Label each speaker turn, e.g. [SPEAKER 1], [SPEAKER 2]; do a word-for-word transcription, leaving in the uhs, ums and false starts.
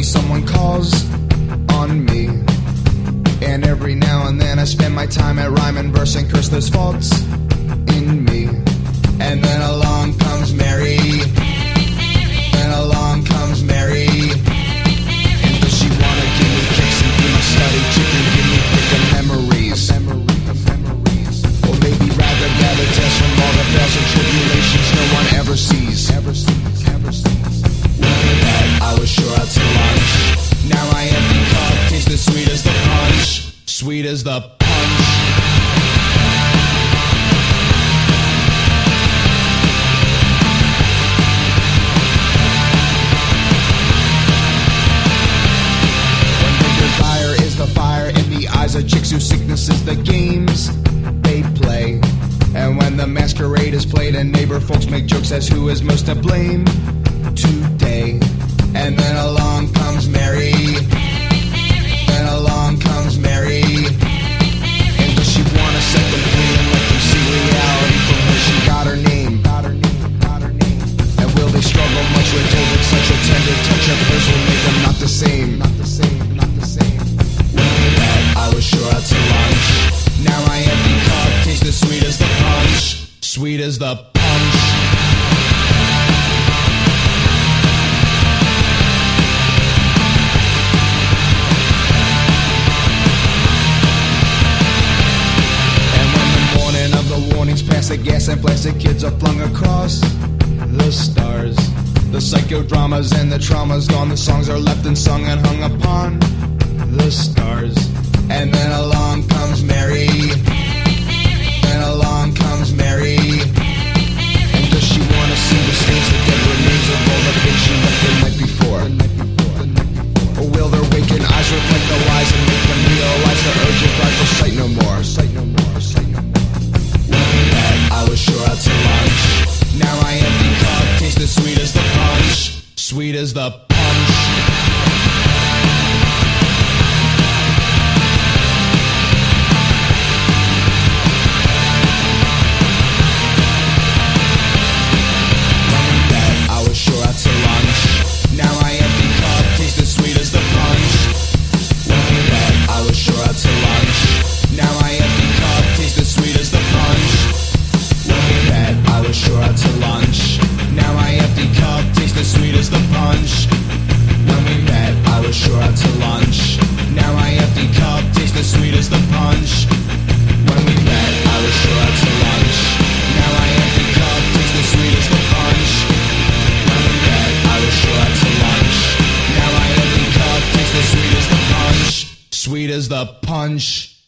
[SPEAKER 1] occasionally someone calls on me. And every now and then I spend my time at rhyme and verse and curse those faults in me. And then along comes Mary. Then along comes Mary. And does she wanna give me kicks and be my study chicken? Give me pick of memories. Or maybe rather gather tests from all the bells and tribulations no one ever sees. Ever sees, ever sees. I was sure out to lunch. Now my empty cup tastes as sweet as the punch. Sweet as the punch. When the desire is the fire in the eyes of chicks whose sickness is the games they play. And when the masquerade is played and neighbor folks make jokes as who is most to blame today. And then along comes Mary. Then along comes Mary. And does she wanna set them free and let them see reality from where she got her name? Got her name, got her name. And will they struggle much with David? Such a tender touch of hers will make them not the same. Not the same, not the same. I was sure out to lunch. Now my empty cup tastes as sweet as the punch. Sweet as the punch. Warnings past the gas and plastic kids are flung across the stars. The psychodramas and the traumas gone. The songs are left unsung and hung upon the stars. And then along comes Mary. Then along comes Mary. And does she wanna see the stains, the dead remains of all the things she left the night before? Or will their waking eyes reflect the lies and make them realize the urgent drive for sight no more? Sight no more, sight no more. I was sure out to lunch. Now my empty cup tastes as sweet as the punch. Sweet as the punch. I was sure out to lunch. Now my empty cup tastes as sweet as the punch. I was sure out to lunch. Now my empty cup tastes as sweet as the punch. I was sure out to lunch. Now my empty cup tastes as sweet as the punch. When we met, I was sure out to lunch. Now my empty cup tastes as sweet as the punch. When we met, I was sure out to lunch. Now my empty cup tastes as sweet as the punch. When we met, I was sure out to lunch. Now my empty cup tastes as sweet as the punch. Sweet as the punch.